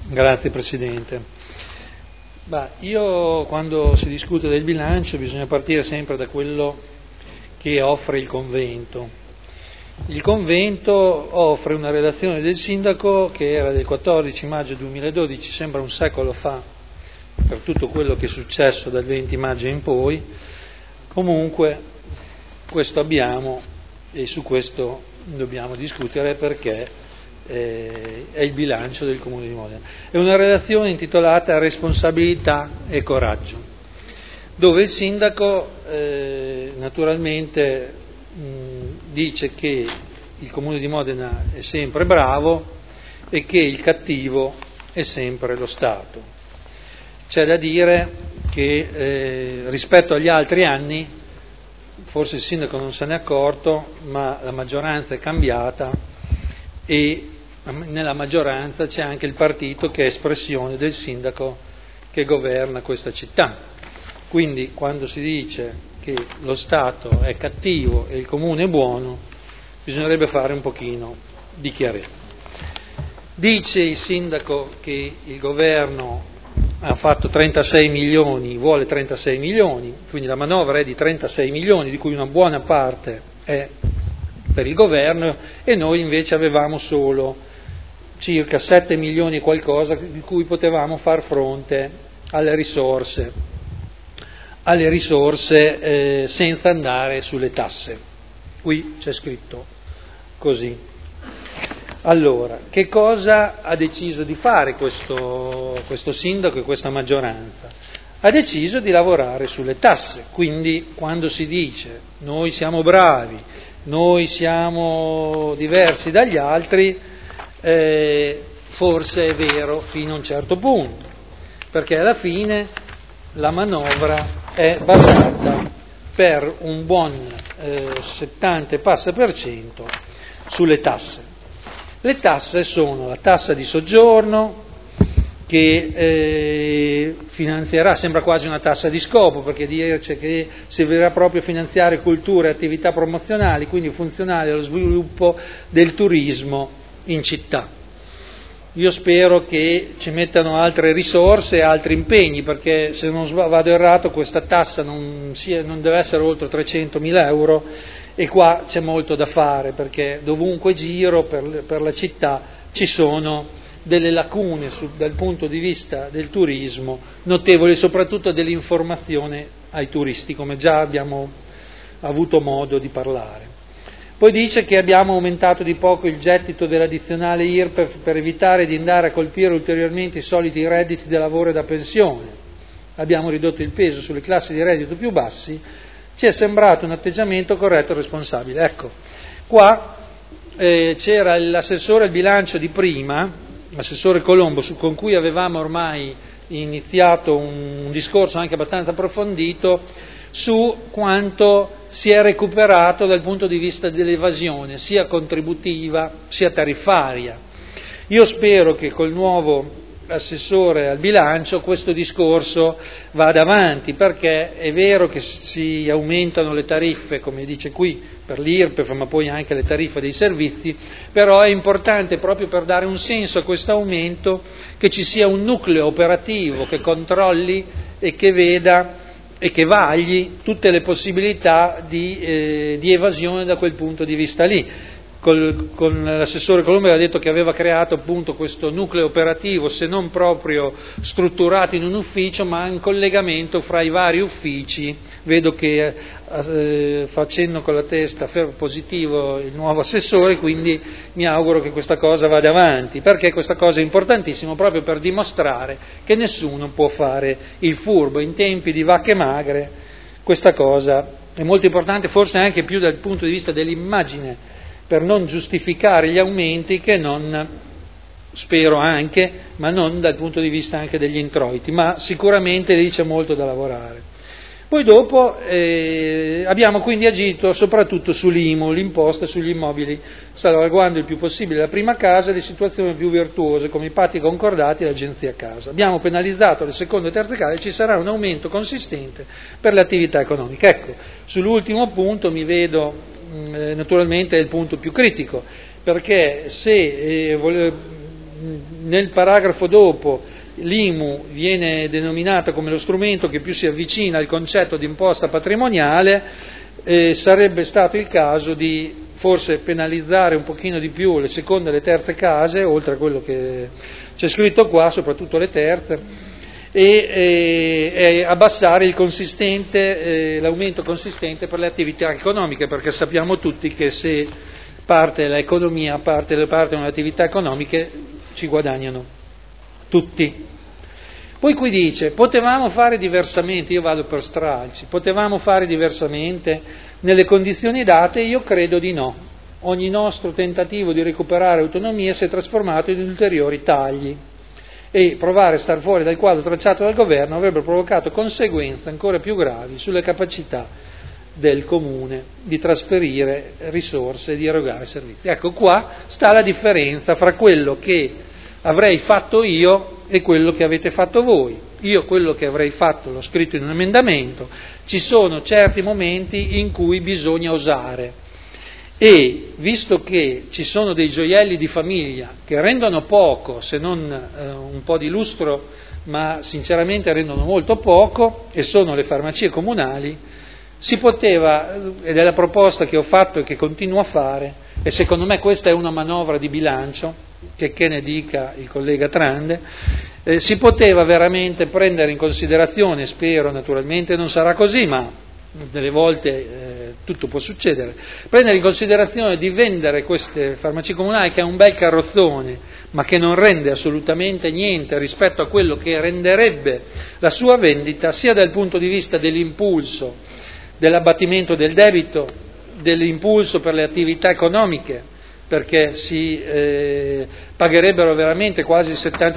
Grazie Presidente. Io quando si discute del bilancio bisogna partire sempre da quello che offre il convento. Il convento offre una relazione del sindaco che era del 14 maggio 2012, sembra un secolo fa, per tutto quello che è successo dal 20 maggio in poi. Comunque questo abbiamo e su questo dobbiamo discutere perché è il bilancio del Comune di Modena. È una relazione intitolata Responsabilità e coraggio, dove il sindaco naturalmente dice che il Comune di Modena è sempre bravo e che il cattivo è sempre lo Stato. C'è da dire che rispetto agli altri anni, forse il sindaco non se n'è accorto, ma la maggioranza è cambiata e nella maggioranza c'è anche il partito che è espressione del sindaco che governa questa città. Quindi quando si dice che lo Stato è cattivo e il Comune è buono, bisognerebbe fare un pochino di chiarezza. Dice il sindaco che il governo ha fatto 36 milioni, vuole 36 milioni, quindi la manovra è di 36 milioni, di cui una buona parte è per il governo, e noi invece avevamo solo circa 7 milioni e qualcosa di cui potevamo far fronte alle risorse senza andare sulle tasse. Qui c'è scritto così. Allora, che cosa ha deciso di fare questo sindaco e questa maggioranza? Ha deciso di lavorare sulle tasse, quindi quando si dice noi siamo bravi, noi siamo diversi dagli altri, forse è vero fino a un certo punto, perché alla fine la manovra è basata per un buon 70 e passa per cento sulle tasse. Le tasse sono la tassa di soggiorno, che finanzierà, sembra quasi una tassa di scopo, perché dice che servirà proprio a finanziare cultura e attività promozionali, quindi funzionali allo sviluppo del turismo in città. Io spero che ci mettano altre risorse e altri impegni, perché se non vado errato questa tassa non deve essere oltre 300.000 euro, e qua c'è molto da fare, perché dovunque giro per la città ci sono delle lacune dal punto di vista del turismo notevoli, soprattutto dell'informazione ai turisti, come già abbiamo avuto modo di parlare. Poi dice che abbiamo aumentato di poco il gettito dell'addizionale IRPEF per evitare di andare a colpire ulteriormente i soliti redditi da lavoro e da pensione. Abbiamo ridotto il peso sulle classi di reddito più bassi. Ci è sembrato un atteggiamento corretto e responsabile. Ecco, qua c'era l'assessore al bilancio di prima, l'assessore Colombo, con cui avevamo ormai iniziato un discorso anche abbastanza approfondito su quanto si è recuperato dal punto di vista dell'evasione, sia contributiva sia tariffaria. Io spero che col nuovo assessore al bilancio questo discorso vada avanti, perché è vero che si aumentano le tariffe, come dice qui, per l'IRPEF, ma poi anche le tariffe dei servizi, però è importante, proprio per dare un senso a questo aumento, che ci sia un nucleo operativo che controlli e che veda e che vagli tutte le possibilità di evasione da quel punto di vista lì. Con l'assessore Colombo aveva detto che aveva creato appunto questo nucleo operativo, se non proprio strutturato in un ufficio, ma in collegamento fra i vari uffici. Vedo che fa cenno con la testa positivo il nuovo assessore, quindi mi auguro che questa cosa vada avanti, perché questa cosa è importantissima proprio per dimostrare che nessuno può fare il furbo. In tempi di vacche magre questa cosa è molto importante, forse anche più dal punto di vista dell'immagine, per non giustificare gli aumenti che non, spero anche, ma non dal punto di vista anche degli introiti, ma sicuramente lì c'è molto da lavorare. Poi dopo abbiamo quindi agito soprattutto sull'IMU, l'imposta sugli immobili, salvaguardando il più possibile la prima casa e le situazioni più virtuose come i patti concordati e l'agenzia casa. Abbiamo penalizzato le seconde e terze case e ci sarà un aumento consistente per le attività economiche. Ecco, sull'ultimo punto mi vedo naturalmente è il punto più critico, perché se nel paragrafo dopo l'IMU viene denominata come lo strumento che più si avvicina al concetto di imposta patrimoniale, sarebbe stato il caso di forse penalizzare un pochino di più le seconde e le terze case, oltre a quello che c'è scritto qua, soprattutto le terze, e abbassare l'aumento consistente per le attività economiche, perché sappiamo tutti che se parte l'economia, partono le attività economiche, ci guadagnano tutti. Poi qui dice, potevamo fare diversamente, io vado per stralci, potevamo fare diversamente nelle condizioni date? Io credo di no. Ogni nostro tentativo di recuperare autonomia si è trasformato in ulteriori tagli e provare a star fuori dal quadro tracciato dal governo avrebbe provocato conseguenze ancora più gravi sulle capacità del comune di trasferire risorse e di erogare servizi. Ecco, qua sta la differenza fra quello che avrei fatto io e quello che avete fatto voi. Io quello che avrei fatto l'ho scritto in un emendamento, ci sono certi momenti in cui bisogna osare e visto che ci sono dei gioielli di famiglia che rendono poco, se non un po' di lustro, ma sinceramente rendono molto poco, e sono le farmacie comunali, si poteva, ed è la proposta che ho fatto e che continuo a fare, e secondo me questa è una manovra di bilancio, che ne dica il collega Trande, si poteva veramente prendere in considerazione, spero naturalmente non sarà così, ma delle volte tutto può succedere, prendere in considerazione di vendere queste farmacie comunali, che è un bel carrozzone, ma che non rende assolutamente niente rispetto a quello che renderebbe la sua vendita, sia dal punto di vista dell'impulso, dell'abbattimento del debito, dell'impulso per le attività economiche, perché si pagherebbero veramente quasi il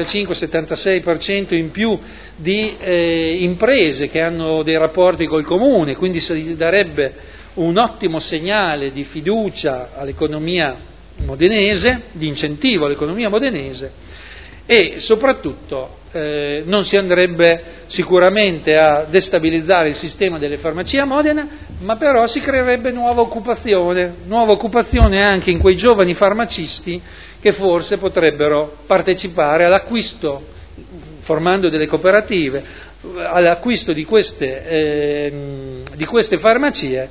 75-76% in più di imprese che hanno dei rapporti col comune, quindi si darebbe un ottimo segnale di fiducia all'economia modenese, di incentivo all'economia modenese, e soprattutto non si andrebbe sicuramente a destabilizzare il sistema delle farmacie a Modena, ma però si creerebbe nuova occupazione anche in quei giovani farmacisti che forse potrebbero partecipare all'acquisto, formando delle cooperative, all'acquisto di queste farmacie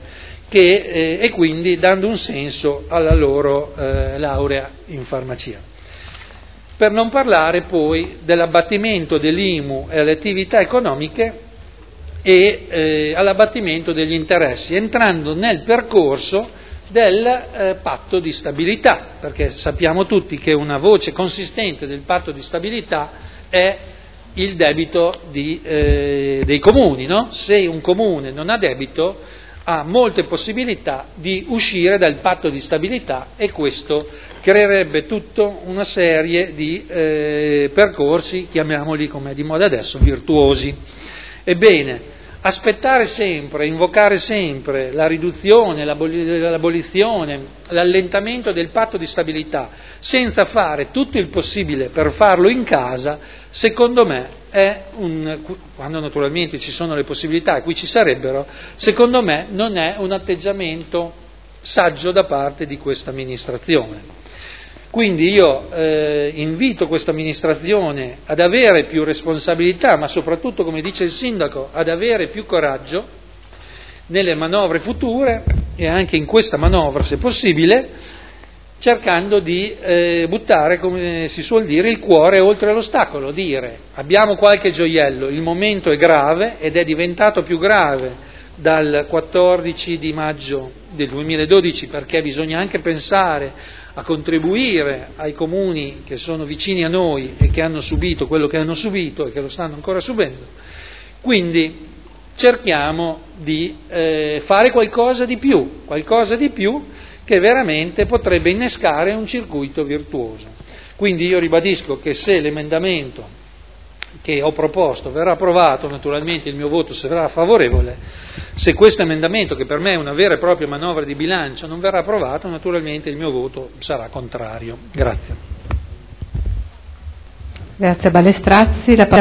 e quindi dando un senso alla loro laurea in farmacia. Per non parlare poi dell'abbattimento dell'IMU e alle attività economiche e all'abbattimento degli interessi, entrando nel percorso del patto di stabilità, perché sappiamo tutti che una voce consistente del patto di stabilità è il debito dei comuni, no? Se un comune non ha debito ha molte possibilità di uscire dal patto di stabilità e questo creerebbe tutta una serie di percorsi, chiamiamoli come è di moda adesso, virtuosi. Ebbene, aspettare sempre, invocare sempre la riduzione, l'abolizione, l'allentamento del patto di stabilità senza fare tutto il possibile per farlo in casa, secondo me quando naturalmente ci sono le possibilità e qui ci sarebbero, secondo me non è un atteggiamento saggio da parte di questa amministrazione. Quindi io invito questa amministrazione ad avere più responsabilità, ma soprattutto, come dice il sindaco, ad avere più coraggio nelle manovre future e anche in questa manovra, se possibile, cercando di buttare, come si suol dire, il cuore oltre l'ostacolo, dire abbiamo qualche gioiello, il momento è grave ed è diventato più grave dal 14 di maggio del 2012 perché bisogna anche pensare a contribuire ai comuni che sono vicini a noi e che hanno subito quello che hanno subito e che lo stanno ancora subendo. Quindi cerchiamo di fare qualcosa di più che veramente potrebbe innescare un circuito virtuoso. Quindi io ribadisco che se l'emendamento che ho proposto verrà approvato, naturalmente il mio voto sarà favorevole. Se questo emendamento, che per me è una vera e propria manovra di bilancio, non verrà approvato, naturalmente il mio voto sarà contrario. Grazie. Grazie Balestrazzi.